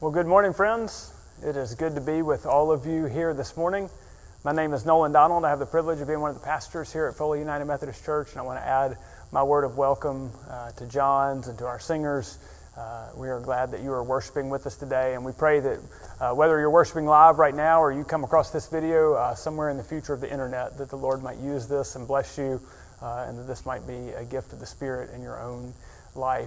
Well, good morning, friends. It is good to be with all of you here this morning. My name is Nolan Donald. I have the privilege of being one of the pastors here at Foley United Methodist Church, and I want to add my word of welcome to John's and to our singers. We are glad that you are worshiping with us today, and we pray that whether you're worshiping live right now or you come across this video somewhere in the future of the internet, that the Lord might use this and bless you, and that this might be a gift of the Spirit in your own life.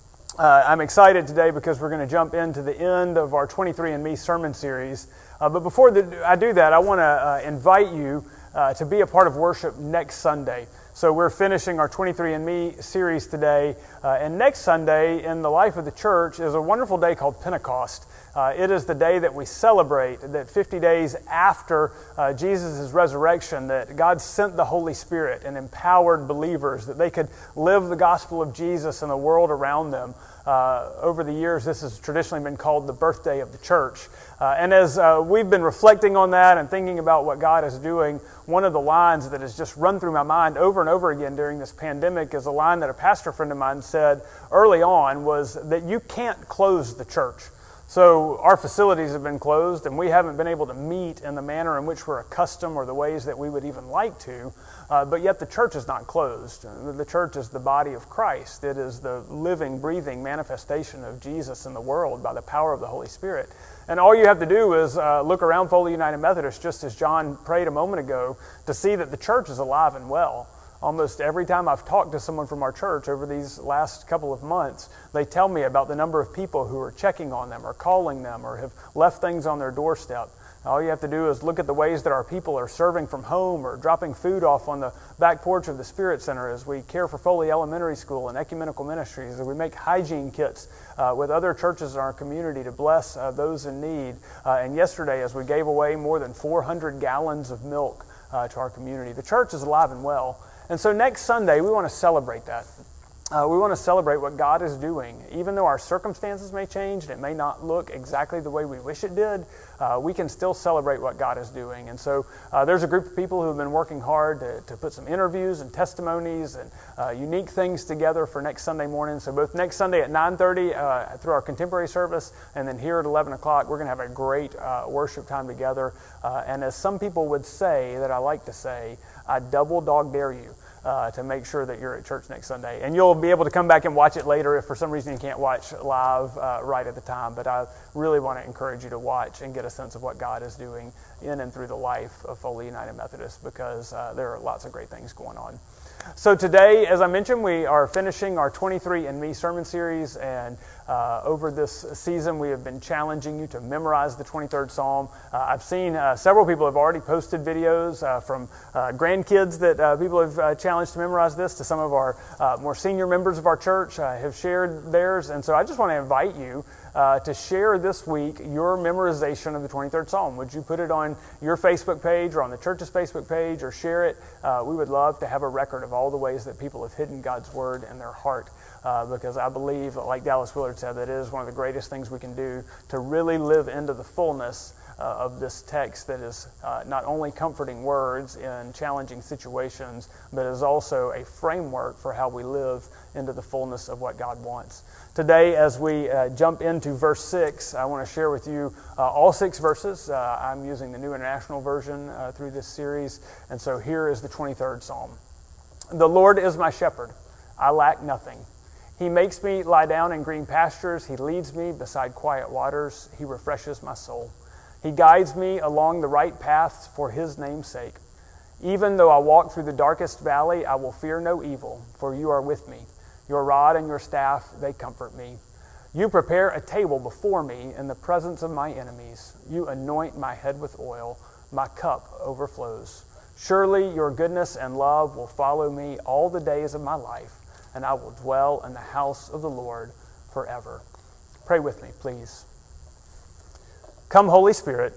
I'm excited today because we're going to jump into the end of our 23andMe sermon series. But before I do that, I want to invite you to be a part of worship next Sunday. So we're finishing our 23andMe series today. And next Sunday in the life of the church is a wonderful day called Pentecost. It is the day that we celebrate that 50 days after Jesus' resurrection, that God sent the Holy Spirit and empowered believers that they could live the gospel of Jesus in the world around them. Over the years, this has traditionally been called the birthday of the church. And as we've been reflecting on that and thinking about what God is doing, one of the lines that has just run through my mind over and over again during this pandemic is a line that a pastor friend of mine said early on, was that you can't close the church. So our facilities have been closed and we haven't been able to meet in the manner in which we're accustomed or the ways that we would even like to, but yet the church is not closed. The church is the body of Christ. It is the living, breathing manifestation of Jesus in the world by the power of the Holy Spirit. And all you have to do is look around Foley United Methodist, just as John prayed a moment ago, to see that the church is alive and well. Almost every time I've talked to someone from our church over these last couple of months, they tell me about the number of people who are checking on them or calling them or have left things on their doorstep. All you have to do is look at the ways that our people are serving from home or dropping food off on the back porch of the Spirit Center as we care for Foley Elementary School and ecumenical ministries, as we make hygiene kits with other churches in our community to bless those in need. And yesterday, as we gave away more than 400 gallons of milk to our community. The church is alive and well. And so next Sunday, we want to celebrate that. We want to celebrate what God is doing. Even though our circumstances may change and it may not look exactly the way we wish it did, we can still celebrate what God is doing. And so there's a group of people who have been working hard to put some interviews and testimonies and unique things together for next Sunday morning. So both next Sunday at 9:30 through our contemporary service, and then here at 11 o'clock, we're going to have a great worship time together. And as some people would say, that I like to say, I double dog dare you to make sure that you're at church next Sunday. And you'll be able to come back and watch it later if for some reason you can't watch live right at the time. But I really want to encourage you to watch and get a sense of what God is doing in and through the life of Foley United Methodist, because there are lots of great things going on. So today, as I mentioned, we are finishing our 23andMe sermon series, and over this season we have been challenging you to memorize the 23rd Psalm. I've seen several people have already posted videos from grandkids that people have challenged to memorize this, to some of our more senior members of our church have shared theirs. And so I just want to invite you to share this week your memorization of the 23rd Psalm. Would you put it on your Facebook page or on the church's Facebook page, or share it? We would love to have a record of all the ways that people have hidden God's Word in their heart, because I believe, like Dallas Willard said, that it is one of the greatest things we can do to really live into the fullness of this text that is not only comforting words in challenging situations, but is also a framework for how we live into the fullness of what God wants. Today, as we jump into verse 6, I want to share with you all 6 verses. I'm using the New International Version through this series, and so here is the 23rd Psalm. The Lord is my shepherd, I lack nothing. He makes me lie down in green pastures. He leads me beside quiet waters. He refreshes my soul. He guides me along the right paths for His name's sake. Even though I walk through the darkest valley, I will fear no evil, for You are with me. Your rod and Your staff, they comfort me. You prepare a table before me in the presence of my enemies. You anoint my head with oil. My cup overflows. Surely Your goodness and love will follow me all the days of my life, and I will dwell in the house of the Lord forever. Pray with me, please. Come, Holy Spirit.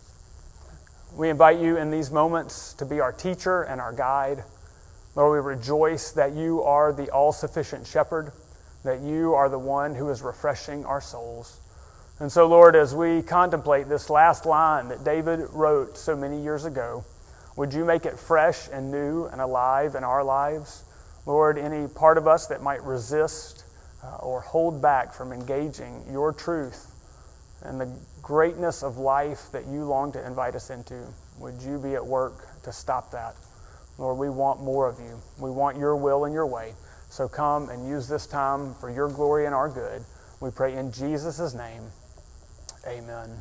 We invite You in these moments to be our teacher and our guide. Lord, we rejoice that You are the all-sufficient shepherd, that You are the one who is refreshing our souls. And so, Lord, as we contemplate this last line that David wrote so many years ago, would You make it fresh and new and alive in our lives? Lord, any part of us that might resist or hold back from engaging Your truth and the greatness of life that you long to invite us into. Would you be at work to stop that? Lord, we want more of you. We want your will and your way. So come and use this time for your glory and our good. We pray in Jesus' name. Amen.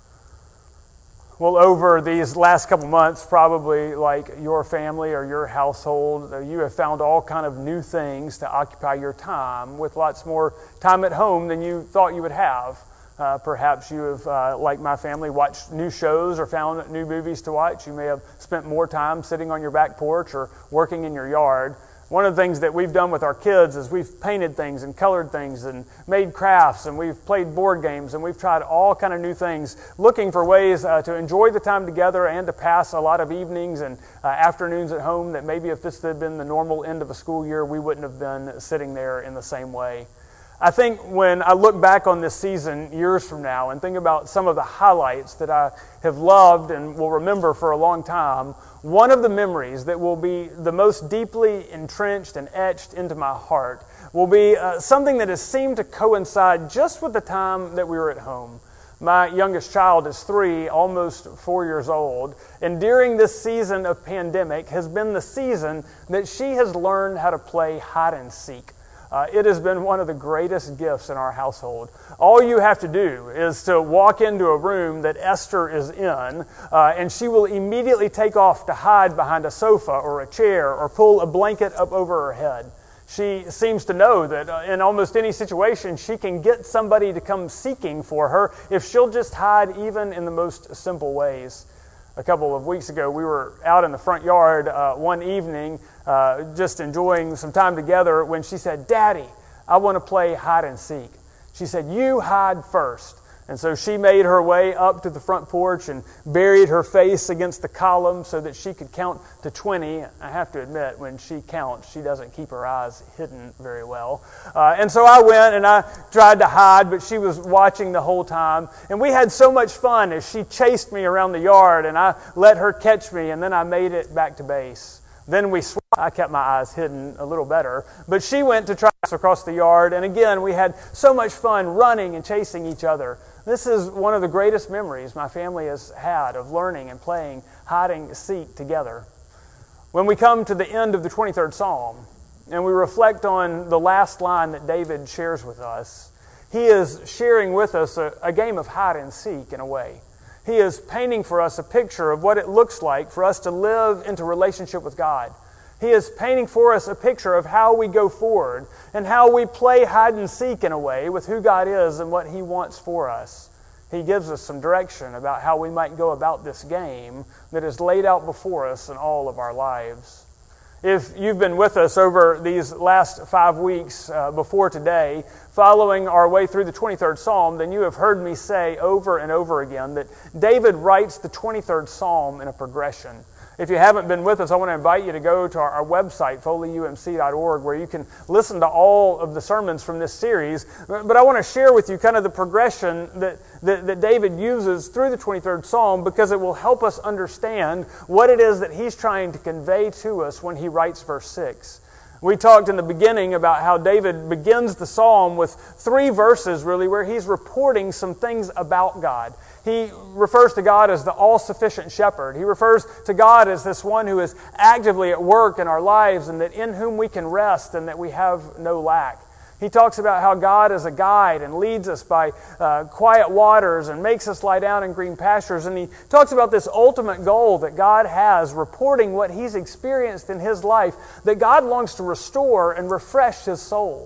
Well, over these last couple months, probably like your family or your household, you have found all kind of new things to occupy your time with lots more time at home than you thought you would have. Perhaps you have, like my family, watched new shows or found new movies to watch. You may have spent more time sitting on your back porch or working in your yard. One of the things that we've done with our kids is we've painted things and colored things and made crafts, and we've played board games, and we've tried all kind of new things, looking for ways to enjoy the time together and to pass a lot of evenings and afternoons at home that maybe if this had been the normal end of a school year, we wouldn't have been sitting there in the same way. I think when I look back on this season years from now and think about some of the highlights that I have loved and will remember for a long time, one of the memories that will be the most deeply entrenched and etched into my heart will be something that has seemed to coincide just with the time that we were at home. My youngest child is 3, almost 4 years old, and during this season of pandemic has been the season that she has learned how to play hide and seek. It has been one of the greatest gifts in our household. All you have to do is to walk into a room that Esther is in, and she will immediately take off to hide behind a sofa or a chair or pull a blanket up over her head. She seems to know that in almost any situation, she can get somebody to come seeking for her if she'll just hide even in the most simple ways. A couple of weeks ago, we were out in the front yard one evening, just enjoying some time together, when she said, "Daddy, I want to play hide and seek." She said, "You hide first." And so she made her way up to the front porch and buried her face against the column so that she could count to 20. I have to admit, when she counts, she doesn't keep her eyes hidden very well. And so I went and I tried to hide, but she was watching the whole time. And we had so much fun as she chased me around the yard, and I let her catch me, and then I made it back to base. Then we swapped. I kept my eyes hidden a little better, but she went to try us across the yard, and again, we had so much fun running and chasing each other. This is one of the greatest memories my family has had of learning and playing hide and seek together. When we come to the end of the 23rd Psalm, and we reflect on the last line that David shares with us, he is sharing with us a game of hide and seek in a way. He is painting for us a picture of what it looks like for us to live into relationship with God. He is painting for us a picture of how we go forward and how we play hide and seek in a way with who God is and what He wants for us. He gives us some direction about how we might go about this game that is laid out before us in all of our lives. If you've been with us over these last 5 weeks before today, following our way through the 23rd Psalm, then you have heard me say over and over again that David writes the 23rd Psalm in a progression. If you haven't been with us, I want to invite you to go to our website, foleyumc.org, where you can listen to all of the sermons from this series. But I want to share with you kind of the progression that David uses through the 23rd Psalm, because it will help us understand what it is that he's trying to convey to us when he writes verse 6. We talked in the beginning about how David begins the psalm with 3 verses, really, where he's reporting some things about God. He refers to God as the all-sufficient shepherd. He refers to God as this one who is actively at work in our lives, and that in whom we can rest and that we have no lack. He talks about how God is a guide and leads us by quiet waters and makes us lie down in green pastures. And he talks about this ultimate goal that God has, reporting what he's experienced in his life, that God longs to restore and refresh his soul.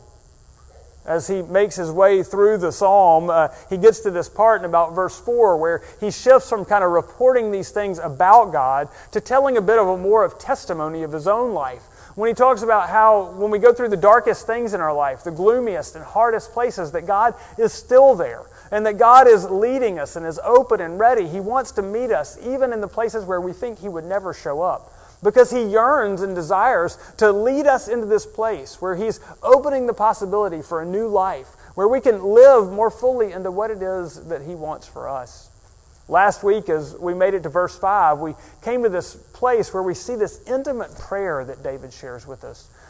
As he makes his way through the psalm, he gets to this part in about verse 4 where he shifts from kind of reporting these things about God to telling a bit of a more of testimony of his own life. When he talks about how when we go through the darkest things in our life, the gloomiest and hardest places, that God is still there and that God is leading us and is open and ready. He wants to meet us even in the places where we think he would never show up, because he yearns and desires to lead us into this place where he's opening the possibility for a new life, where we can live more fully into what it is that he wants for us. Last week, as we made it to verse 5, we came to this place where we see this intimate prayer that David shares with us,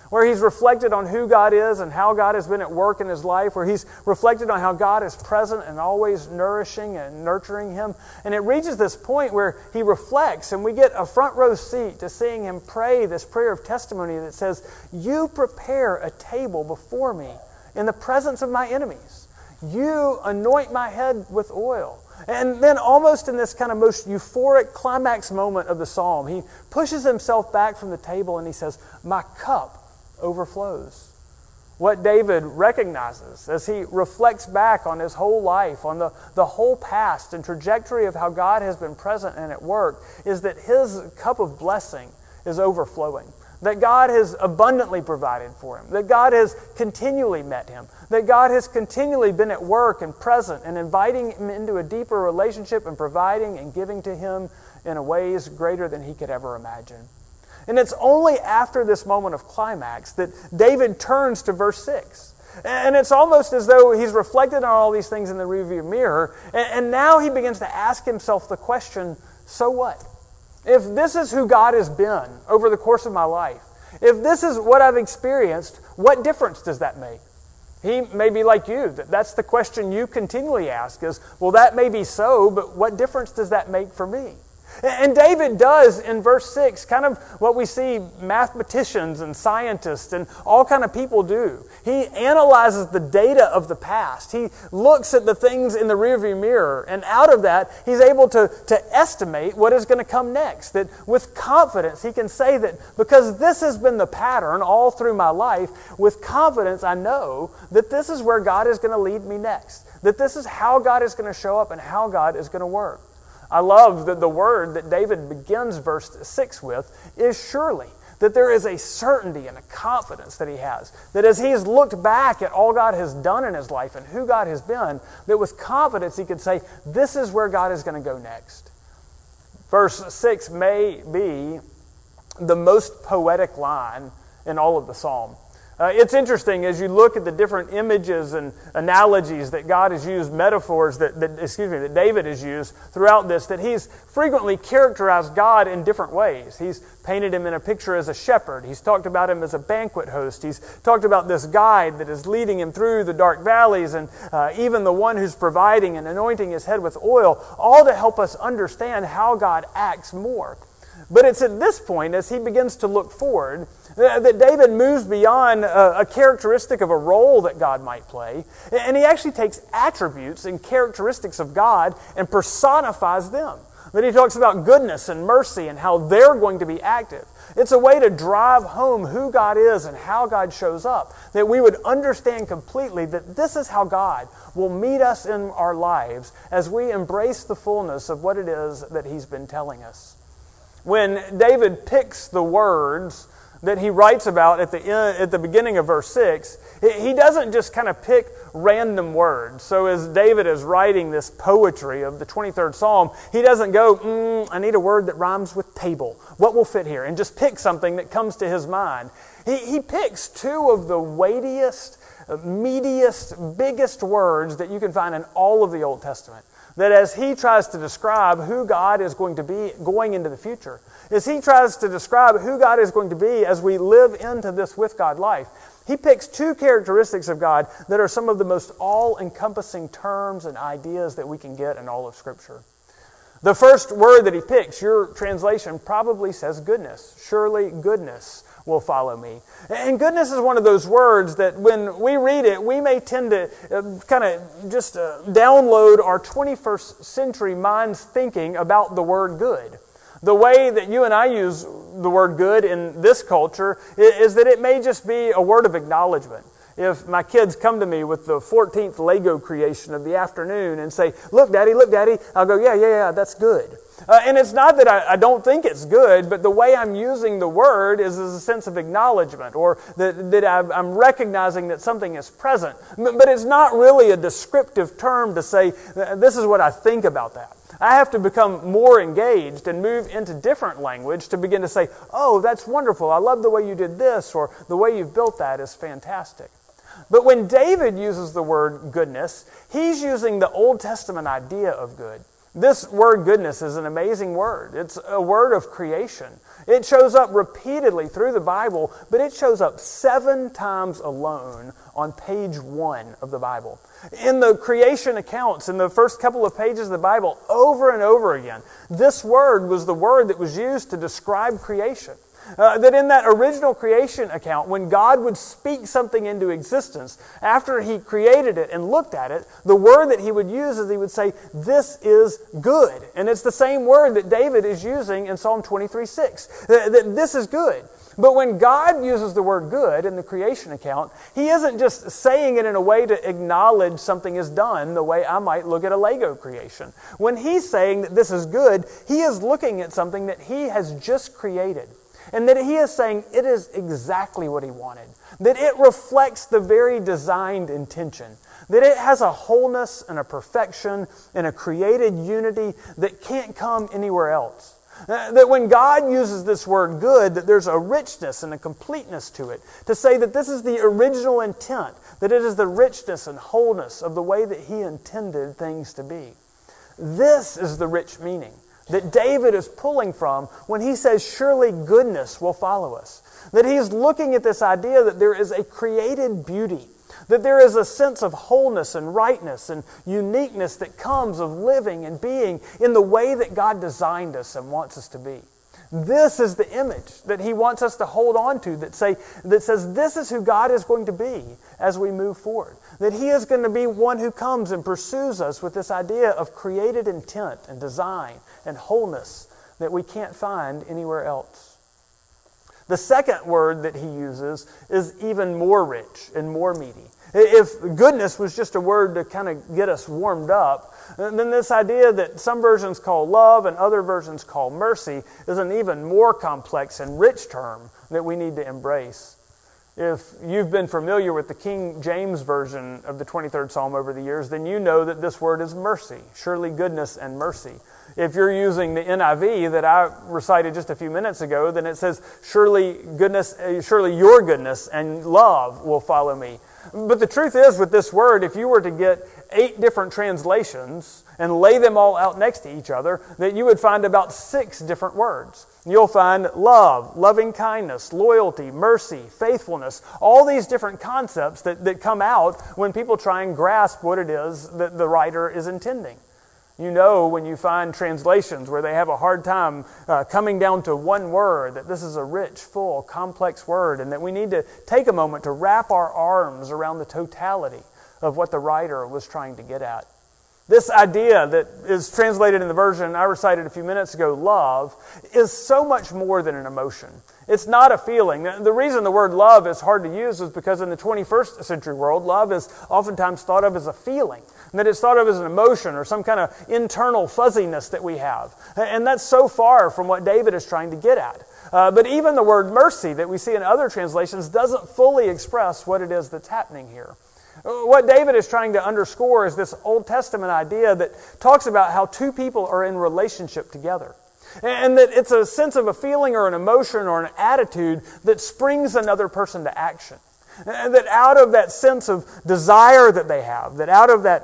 where he's reflected on who God is and how God has been at work in his life, where he's reflected on how God is present and always nourishing and nurturing him. And it reaches this point where he reflects, and we get a front row seat to seeing him pray this prayer of testimony that says, "You prepare a table before me in the presence of my enemies. You anoint my head with oil." And then almost in this kind of most euphoric climax moment of the psalm, he pushes himself back from the table and he says, "My cup overflows." What David recognizes as he reflects back on his whole life, on the whole past and trajectory of how God has been present and at work, is that his cup of blessing is overflowing. That God has abundantly provided for him. That God has continually met him. That God has continually been at work and present and inviting him into a deeper relationship and providing and giving to him in ways greater than he could ever imagine. And it's only after this moment of climax that David turns to verse 6. And it's almost as though he's reflected on all these things in the rearview mirror, and now he begins to ask himself the question, so what? If this is who God has been over the course of my life, if this is what I've experienced, what difference does that make? He may be like you. That's the question you continually ask is, well, that may be so, but what difference does that make for me? And David does in verse 6 kind of what we see mathematicians and scientists and all kind of people do. He analyzes the data of the past. He looks at the things in the rearview mirror, and out of that he's able to estimate what is going to come next. That with confidence he can say that because this has been the pattern all through my life, with confidence I know that this is where God is going to lead me next. That this is how God is going to show up and how God is going to work. I love that the word that David begins verse 6 with is surely. That there is a certainty and a confidence that he has. That as he has looked back at all God has done in his life and who God has been, that with confidence he could say, this is where God is going to go next. Verse 6 may be the most poetic line in all of the psalm. It's interesting as you look at the different images and analogies that God has used, metaphors that David has used throughout this, that he's frequently characterized God in different ways. He's painted him in a picture as a shepherd. He's talked about him as a banquet host. He's talked about this guide that is leading him through the dark valleys, and even the one who's providing and anointing his head with oil, all to help us understand how God acts more. But it's at this point, as he begins to look forward, that David moves beyond a characteristic of a role that God might play, and he actually takes attributes and characteristics of God and personifies them. That he talks about goodness and mercy and how they're going to be active. It's a way to drive home who God is and how God shows up, that we would understand completely that this is how God will meet us in our lives as we embrace the fullness of what it is that he's been telling us. When David picks the words that he writes about at the beginning of verse 6, he doesn't just kind of pick random words. So as David is writing this poetry of the 23rd Psalm, he doesn't go, I need a word that rhymes with table. What will fit here? And just pick something that comes to his mind. He picks two of the weightiest, meatiest, biggest words that you can find in all of the Old Testament. That as he tries to describe who God is going to be going into the future, as he tries to describe who God is going to be as we live into this with God life, he picks two characteristics of God that are some of the most all-encompassing terms and ideas that we can get in all of Scripture. The first word that he picks, your translation probably says goodness. Surely goodness will follow me. And goodness is one of those words that when we read it, we may tend to download our 21st century mind's thinking about the word good. The way that you and I use the word good in this culture is that it may just be a word of acknowledgement. If my kids come to me with the 14th Lego creation of the afternoon and say, look, Daddy, I'll go, yeah, that's good. And it's not that I don't think it's good, but the way I'm using the word is as a sense of acknowledgement, or that I'm recognizing that something is present. But it's not really a descriptive term to say, this is what I think about that. I have to become more engaged and move into different language to begin to say, oh, that's wonderful. I love the way you did this, or the way you've built that is fantastic. But when David uses the word goodness, he's using the Old Testament idea of good. This word goodness is an amazing word. It's a word of creation. It shows up repeatedly through the Bible, but it shows up 7 times alone on page 1 of the Bible. In the creation accounts, in the first couple of pages of the Bible, over and over again, this word was the word that was used to describe creation. That in that original creation account, when God would speak something into existence, after He created it and looked at it, the word that He would use is He would say, "This is good." And it's the same word that David is using in Psalm 23:6, that this is good. But when God uses the word good in the creation account, He isn't just saying it in a way to acknowledge something is done the way I might look at a Lego creation. When He's saying that this is good, He is looking at something that He has just created. And that He is saying it is exactly what He wanted. That it reflects the very designed intention. That it has a wholeness and a perfection and a created unity that can't come anywhere else. That when God uses this word good, that there's a richness and a completeness to it. To say that this is the original intent. That it is the richness and wholeness of the way that He intended things to be. This is the rich meaning that David is pulling from when he says, surely goodness will follow us. That he's looking at this idea that there is a created beauty, that there is a sense of wholeness and rightness and uniqueness that comes of living and being in the way that God designed us and wants us to be. This is the image that He wants us to hold on to that says this is who God is going to be as we move forward. That He is going to be one who comes and pursues us with this idea of created intent and design and wholeness that we can't find anywhere else. The second word that He uses is even more rich and more meaty. If goodness was just a word to kind of get us warmed up, then this idea that some versions call love and other versions call mercy is an even more complex and rich term that we need to embrace. If you've been familiar with the King James Version of the 23rd Psalm over the years, then you know that this word is mercy, surely goodness and mercy. If you're using the NIV that I recited just a few minutes ago, then it says, surely your goodness and love will follow me. But the truth is with this word, if you were to get 8 different translations and lay them all out next to each other, that you would find about 6 different words. You'll find love, loving kindness, loyalty, mercy, faithfulness, all these different concepts that come out when people try and grasp what it is that the writer is intending. You know when you find translations where they have a hard time coming down to one word, that this is a rich, full, complex word, and that we need to take a moment to wrap our arms around the totality of what the writer was trying to get at. This idea that is translated in the version I recited a few minutes ago, love, is so much more than an emotion. It's not a feeling. The reason the word love is hard to use is because in the 21st century world, love is oftentimes thought of as a feeling. That it's thought of as an emotion or some kind of internal fuzziness that we have. And that's so far from what David is trying to get at. But even the word mercy that we see in other translations doesn't fully express what it is that's happening here. What David is trying to underscore is this Old Testament idea that talks about how 2 people are in relationship together. And that it's a sense of a feeling or an emotion or an attitude that springs another person to action. And that out of that sense of desire that they have, that out of that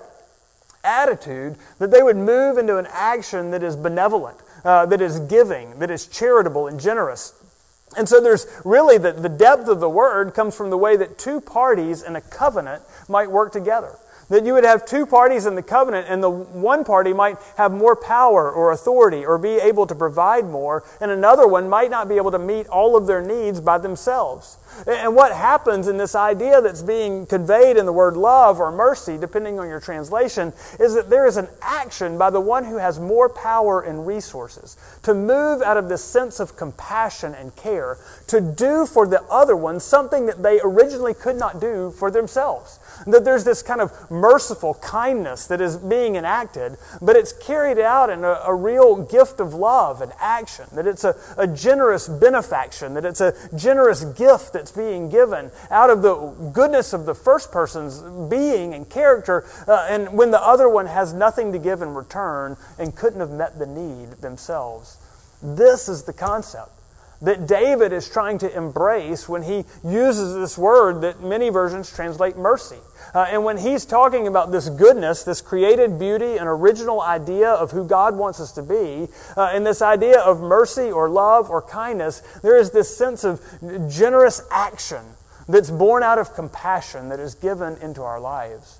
attitude, that they would move into an action that is benevolent, that is giving, that is charitable and generous. And so there's really the depth of the word comes from the way that 2 parties in a covenant might work together. That you would have 2 parties in the covenant and the one party might have more power or authority or be able to provide more, and another one might not be able to meet all of their needs by themselves. And what happens in this idea that's being conveyed in the word love or mercy, depending on your translation, is that there is an action by the one who has more power and resources to move out of this sense of compassion and care to do for the other one something that they originally could not do for themselves. That there's this kind of merciful kindness that is being enacted, but it's carried out in a real gift of love and action. That it's a generous benefaction, that it's a generous gift that's being given out of the goodness of the first person's being and character, and when the other one has nothing to give in return and couldn't have met the need themselves. This is the concept. that David is trying to embrace when he uses this word that many versions translate mercy. And when he's talking about this goodness, this created beauty, an original idea of who God wants us to be, and this idea of mercy or love or kindness, there is this sense of generous action that's born out of compassion that is given into our lives.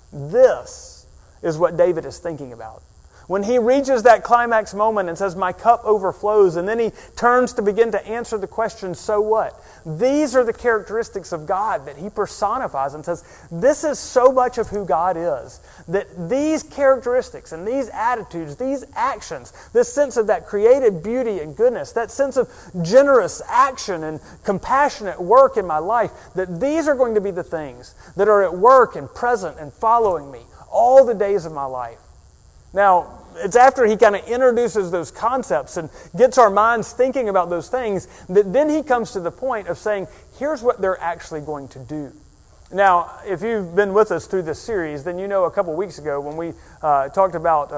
This is what David is thinking about. When he reaches that climax moment and says, my cup overflows, and then he turns to begin to answer the question, so what? These are the characteristics of God that he personifies and says, this is so much of who God is, that these characteristics and these attitudes, these actions, this sense of that created beauty and goodness, that sense of generous action and compassionate work in my life, that these are going to be the things that are at work and present and following me all the days of my life. Now, it's after he kind of introduces those concepts and gets our minds thinking about those things that then he comes to the point of saying, here's what they're actually going to do. Now, if you've been with us through this series, then you know a couple weeks ago when we talked about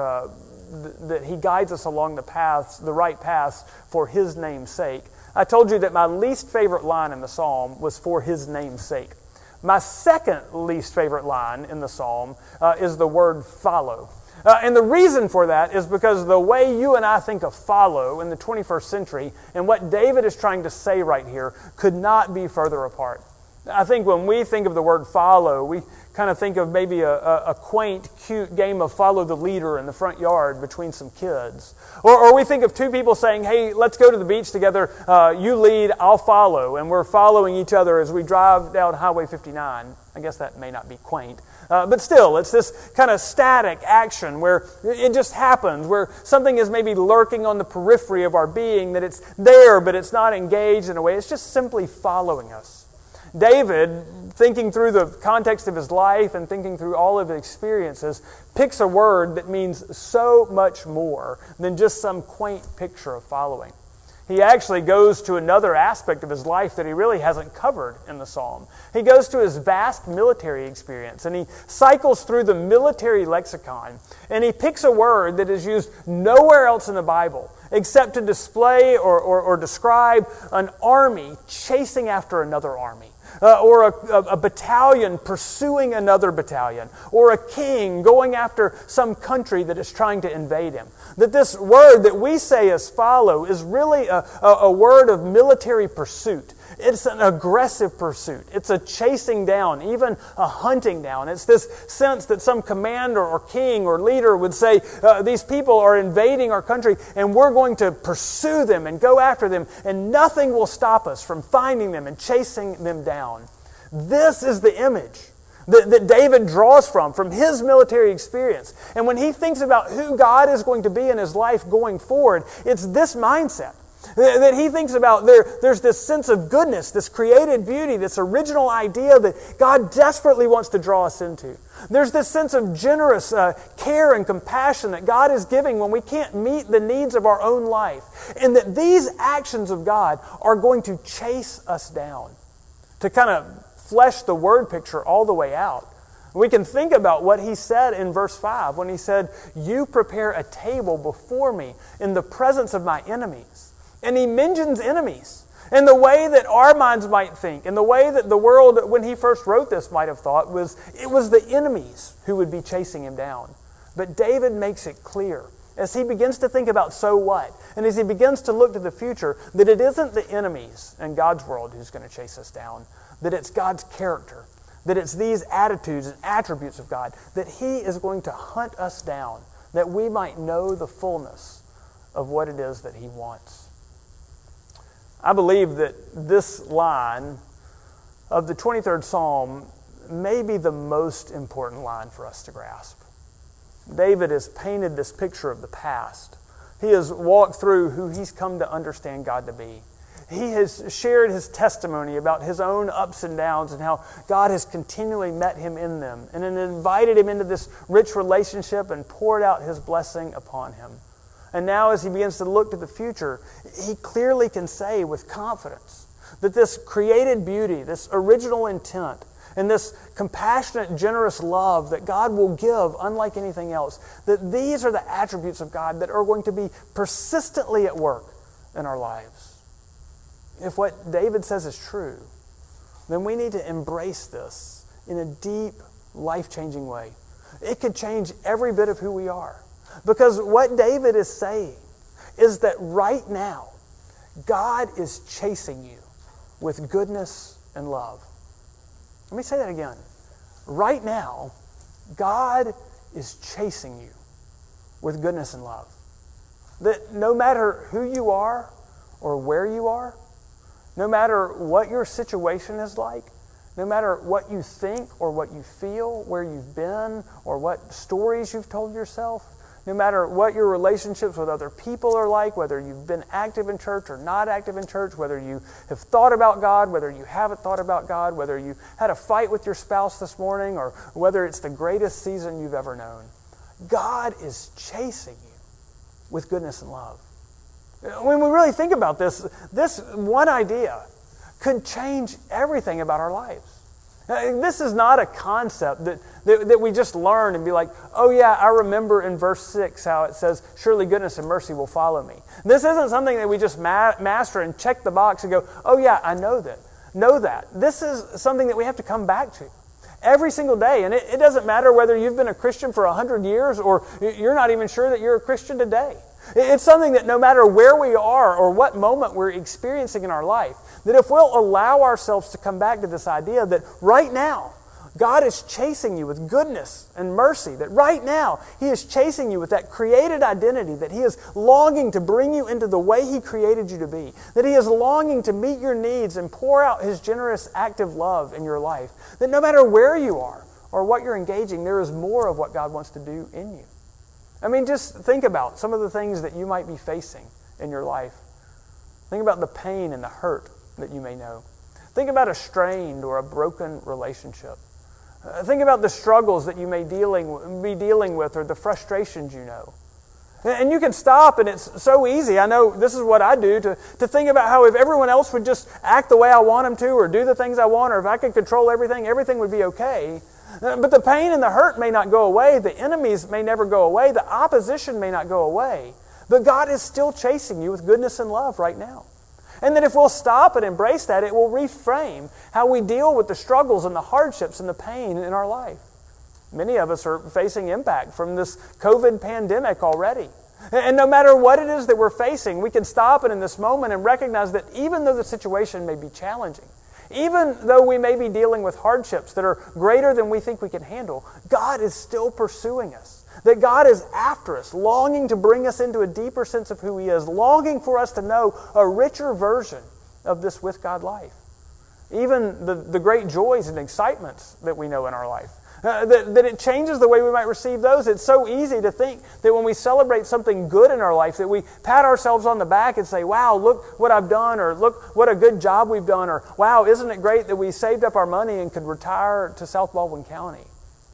that he guides us along the paths, the right paths for his name's sake. I told you that my least favorite line in the psalm was for his name's sake. My second least favorite line in the psalm is the word follow. And the reason for that is because the way you and I think of follow in the 21st century and what David is trying to say right here could not be further apart. I think when we think of the word follow, we kind of think of maybe a quaint, cute game of follow the leader in the front yard between some kids. Or we think of two people saying, hey, let's go to the beach together. You lead, I'll follow. And we're following each other as we drive down Highway 59. I guess that may not be quaint. But still, it's this kind of static action where it just happens, where something is maybe lurking on the periphery of our being, that it's there, but it's not engaged in a way. It's just simply following us. David, thinking through the context of his life and thinking through all of his experiences, picks a word that means so much more than just some quaint picture of following. He actually goes to another aspect of his life that he really hasn't covered in the psalm. He goes to his vast military experience and he cycles through the military lexicon and he picks a word that is used nowhere else in the Bible except to display or describe an army chasing after another army. Or a battalion pursuing another battalion, or a king going after some country that is trying to invade him. That this word that we say as follow is really a word of military pursuit. It's an aggressive pursuit. It's a chasing down, even a hunting down. It's this sense that some commander or king or leader would say, these people are invading our country and we're going to pursue them and go after them and nothing will stop us from finding them and chasing them down. This is the image that David draws from his military experience. And when he thinks about who God is going to be in his life going forward, it's this mindset. That he thinks about there's this sense of goodness, this created beauty, this original idea that God desperately wants to draw us into. There's this sense of generous care and compassion that God is giving when we can't meet the needs of our own life. And that these actions of God are going to chase us down. To kind of flesh the word picture all the way out, we can think about what he said in verse 5 when he said, you prepare a table before me in the presence of my enemies. And he mentions enemies. And the way that our minds might think, and the way that the world, when he first wrote this, might have thought was, it was the enemies who would be chasing him down. But David makes it clear, as he begins to think about so what, and as he begins to look to the future, that it isn't the enemies in God's world who's going to chase us down, that it's God's character, that it's these attitudes and attributes of God, that he is going to hunt us down, that we might know the fullness of what it is that he wants. I believe that this line of the 23rd Psalm may be the most important line for us to grasp. David has painted this picture of the past. He has walked through who he's come to understand God to be. He has shared his testimony about his own ups and downs and how God has continually met him in them and then invited him into this rich relationship and poured out his blessing upon him. And now as he begins to look to the future, he clearly can say with confidence that this created beauty, this original intent, and this compassionate, generous love that God will give unlike anything else, that these are the attributes of God that are going to be persistently at work in our lives. if what David says is true, then we need to embrace this in a deep, life-changing way. It could change every bit of who we are. Because what David is saying is that right now, God is chasing you with goodness and love. Let me say that again. Right now, God is chasing you with goodness and love. That no matter who you are or where you are, no matter what your situation is like, no matter what you think or what you feel, where you've been, or what stories you've told yourself, no matter what your relationships with other people are like, whether you've been active in church or not active in church, whether you have thought about God, whether you haven't thought about God, whether you had a fight with your spouse this morning, or whether it's the greatest season you've ever known, God is chasing you with goodness and love. When we really think about this one idea could change everything about our lives. This is not a concept that we just learn and be like, oh yeah, I remember in verse 6 how it says, surely goodness and mercy will follow me. This isn't something that we just master and check the box and go, oh yeah, I know that. This is something that we have to come back to every single day. And it doesn't matter whether you've been a Christian for 100 years or you're not even sure that you're a Christian today. It's something that no matter where we are or what moment we're experiencing in our life, that if we'll allow ourselves to come back to this idea that right now, God is chasing you with goodness and mercy, that right now He is chasing you with that created identity, that He is longing to bring you into the way He created you to be, that He is longing to meet your needs and pour out His generous, active love in your life, that no matter where you are or what you're engaging, there is more of what God wants to do in you. I mean, just think about some of the things that you might be facing in your life. Think about the pain and the hurt that you may know. Think about a strained or a broken relationship. Think about the struggles that you may be dealing with or the frustrations you know. And you can stop, and it's so easy. I know this is what I do, to think about how if everyone else would just act the way I want them to or do the things I want, or if I could control everything would be okay. But the pain and the hurt may not go away. The enemies may never go away. The opposition may not go away. But God is still chasing you with goodness and love right now. And that if we'll stop and embrace that, it will reframe how we deal with the struggles and the hardships and the pain in our life. Many of us are facing impact from this COVID pandemic already. And no matter what it is that we're facing, we can stop it in this moment and recognize that even though the situation may be challenging, even though we may be dealing with hardships that are greater than we think we can handle, God is still pursuing us. That God is after us, longing to bring us into a deeper sense of who He is, longing for us to know a richer version of this with God life. Even the great joys and excitements that we know in our life. That it changes the way we might receive those. It's so easy to think that when we celebrate something good in our life, that we pat ourselves on the back and say, wow, look what I've done, or look what a good job we've done, or wow, isn't it great that we saved up our money and could retire to South Baldwin County.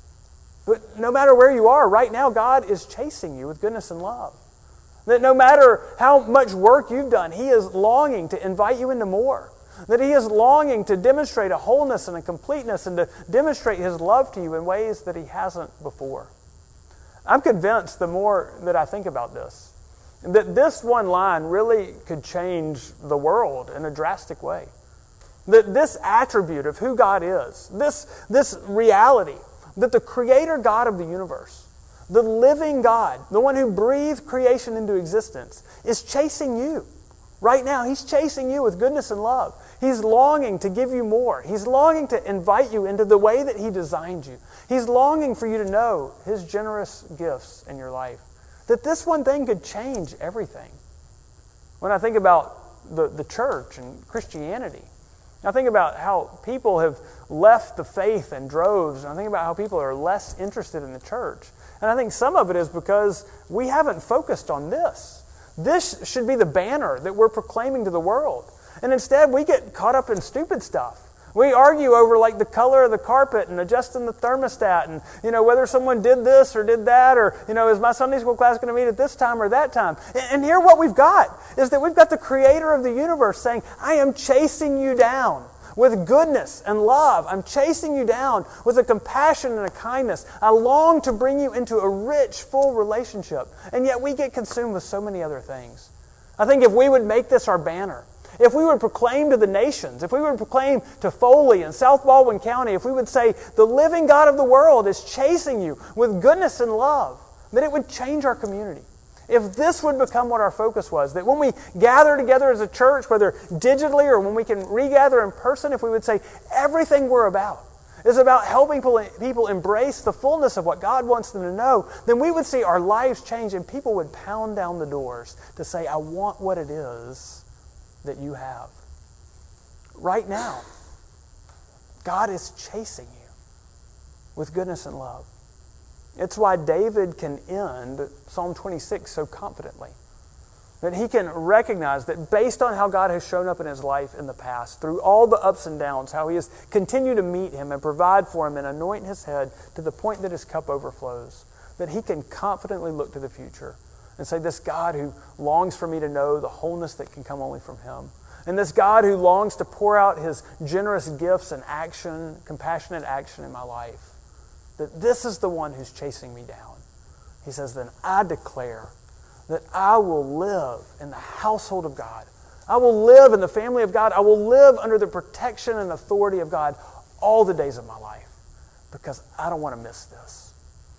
But no matter where you are, right now God is chasing you with goodness and love. That no matter how much work you've done, He is longing to invite you into more. That He is longing to demonstrate a wholeness and a completeness and to demonstrate His love to you in ways that He hasn't before. I'm convinced the more that I think about this, that this one line really could change the world in a drastic way. That this attribute of who God is, this reality, that the Creator God of the universe, the living God, the one who breathed creation into existence, is chasing you. Right now, He's chasing you with goodness and love. He's longing to give you more. He's longing to invite you into the way that He designed you. He's longing for you to know His generous gifts in your life. That this one thing could change everything. When I think about the church and Christianity, I think about how people have left the faith in droves, and I think about how people are less interested in the church. And I think some of it is because we haven't focused on this. This should be the banner that we're proclaiming to the world. And instead, we get caught up in stupid stuff. We argue over like the color of the carpet and adjusting the thermostat and, whether someone did this or did that, or, is my Sunday school class going to meet at this time or that time? And here what we've got is that we've got the Creator of the universe saying, I am chasing you down with goodness and love. I'm chasing you down with a compassion and a kindness. I long to bring you into a rich, full relationship. And yet we get consumed with so many other things. I think if we would make this our banner, If we would proclaim to the nations, if we would proclaim to Foley and South Baldwin County, if we would say, the living God of the world is chasing you with goodness and love, that it would change our community. If this would become what our focus was, that when we gather together as a church, whether digitally or when we can regather in person, if we would say everything we're about is about helping people embrace the fullness of what God wants them to know, then we would see our lives change and people would pound down the doors to say, I want what it is that you have. Right now, God is chasing you with goodness and love. It's why David can end Psalm 26 so confidently. That he can recognize that based on how God has shown up in his life in the past, through all the ups and downs, how he has continued to meet him and provide for him and anoint his head to the point that his cup overflows, that he can confidently look to the future and say, this God who longs for me to know the wholeness that can come only from him, and this God who longs to pour out his generous gifts and action, compassionate action in my life, that this is the one who's chasing me down. He says, then I declare that I will live in the household of God. I will live in the family of God. I will live under the protection and authority of God all the days of my life because I don't want to miss this.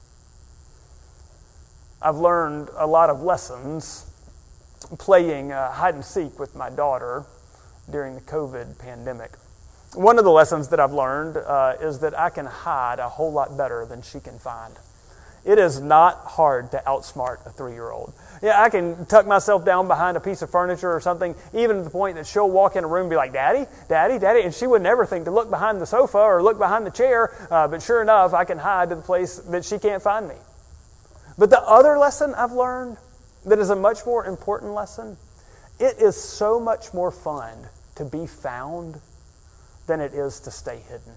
I've learned a lot of lessons playing hide and seek with my daughter during the COVID pandemic. One of the lessons that I've learned is that I can hide a whole lot better than she can find. It is not hard to outsmart a 3-year-old. Yeah, I can tuck myself down behind a piece of furniture or something, even to the point that she'll walk in a room and be like, Daddy, Daddy, Daddy, and she would never think to look behind the sofa or look behind the chair, but sure enough, I can hide to the place that she can't find me. But the other lesson I've learned that is a much more important lesson, it is so much more fun to be found than it is to stay hidden.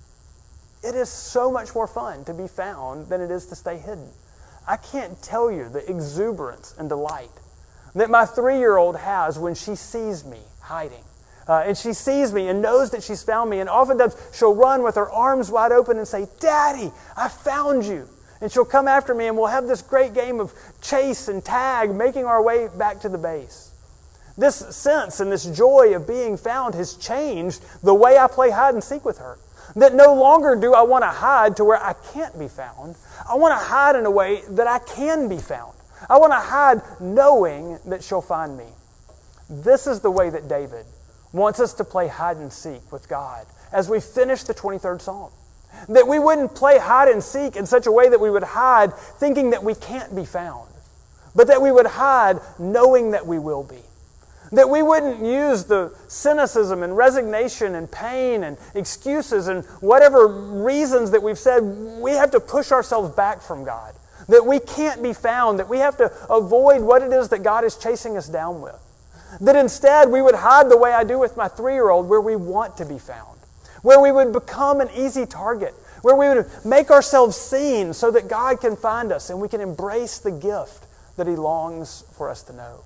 It is so much more fun to be found than it is to stay hidden. I can't tell you the exuberance and delight that my 3-year-old has when she sees me hiding. And she sees me and knows that she's found me. And oftentimes she'll run with her arms wide open and say, Daddy, I found you. And she'll come after me and we'll have this great game of chase and tag, making our way back to the base. This sense and this joy of being found has changed the way I play hide and seek with her. That no longer do I want to hide to where I can't be found. I want to hide in a way that I can be found. I want to hide knowing that she'll find me. This is the way that David wants us to play hide and seek with God as we finish the 23rd Psalm. That we wouldn't play hide and seek in such a way that we would hide thinking that we can't be found, but that we would hide knowing that we will be. That we wouldn't use the cynicism and resignation and pain and excuses and whatever reasons that we've said we have to push ourselves back from God. That we can't be found, that we have to avoid what it is that God is chasing us down with. That instead we would hide the way I do with my 3-year-old where we want to be found. Where we would become an easy target. Where we would make ourselves seen so that God can find us and we can embrace the gift that He longs for us to know.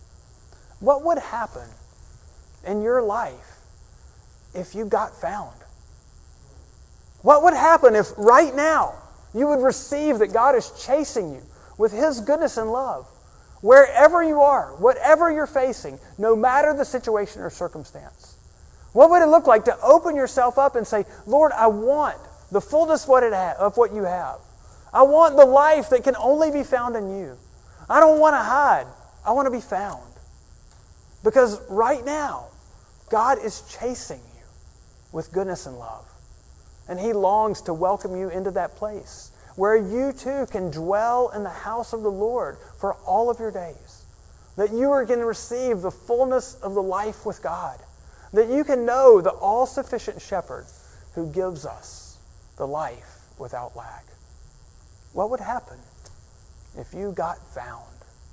What would happen in your life if you got found? What would happen if right now you would receive that God is chasing you with His goodness and love? Wherever you are, whatever you're facing, no matter the situation or circumstance. What would it look like to open yourself up and say, Lord, I want the fullness of what you have. I want the life that can only be found in you. I don't want to hide. I want to be found. Because right now, God is chasing you with goodness and love. And He longs to welcome you into that place where you too can dwell in the house of the Lord for all of your days. That you are going to receive the fullness of the life with God. That you can know the all-sufficient shepherd who gives us the life without lack. What would happen if you got found?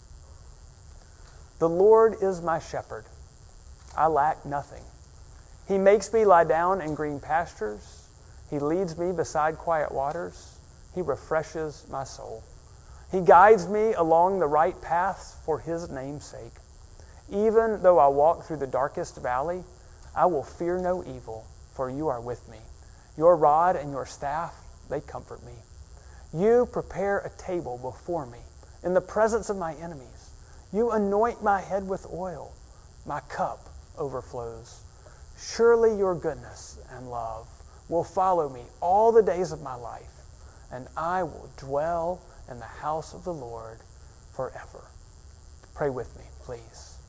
The Lord is my shepherd. I lack nothing. He makes me lie down in green pastures. He leads me beside quiet waters. He refreshes my soul. He guides me along the right paths for His name's sake. Even though I walk through the darkest valley, I will fear no evil, for you are with me. Your rod and your staff, they comfort me. You prepare a table before me in the presence of my enemies. You anoint my head with oil. My cup overflows. Surely your goodness and love will follow me all the days of my life, and I will dwell in the house of the Lord forever. Pray with me, please.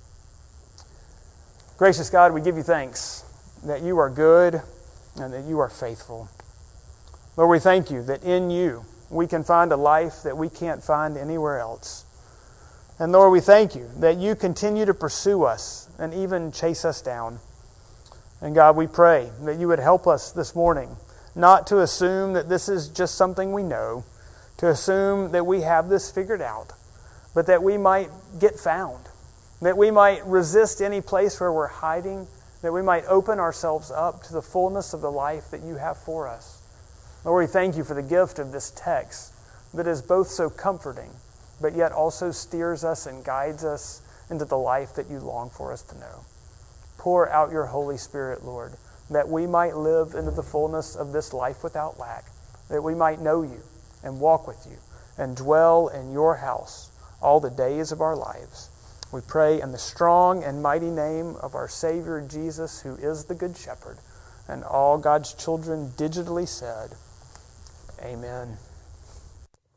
Gracious God, we give you thanks that you are good and that you are faithful. Lord, we thank you that in you we can find a life that we can't find anywhere else. And Lord, we thank you that you continue to pursue us and even chase us down. And God, we pray that you would help us this morning not to assume that this is just something we know, to assume that we have this figured out, but that we might get found, that we might resist any place where we're hiding, that we might open ourselves up to the fullness of the life that you have for us. Lord, we thank you for the gift of this text that is both so comforting, but yet also steers us and guides us into the life that you long for us to know. Pour out your Holy Spirit, Lord, that we might live into the fullness of this life without lack, that we might know you and walk with you and dwell in your house all the days of our lives. We pray in the strong and mighty name of our Savior Jesus, who is the Good Shepherd, and all God's children digitally said, Amen.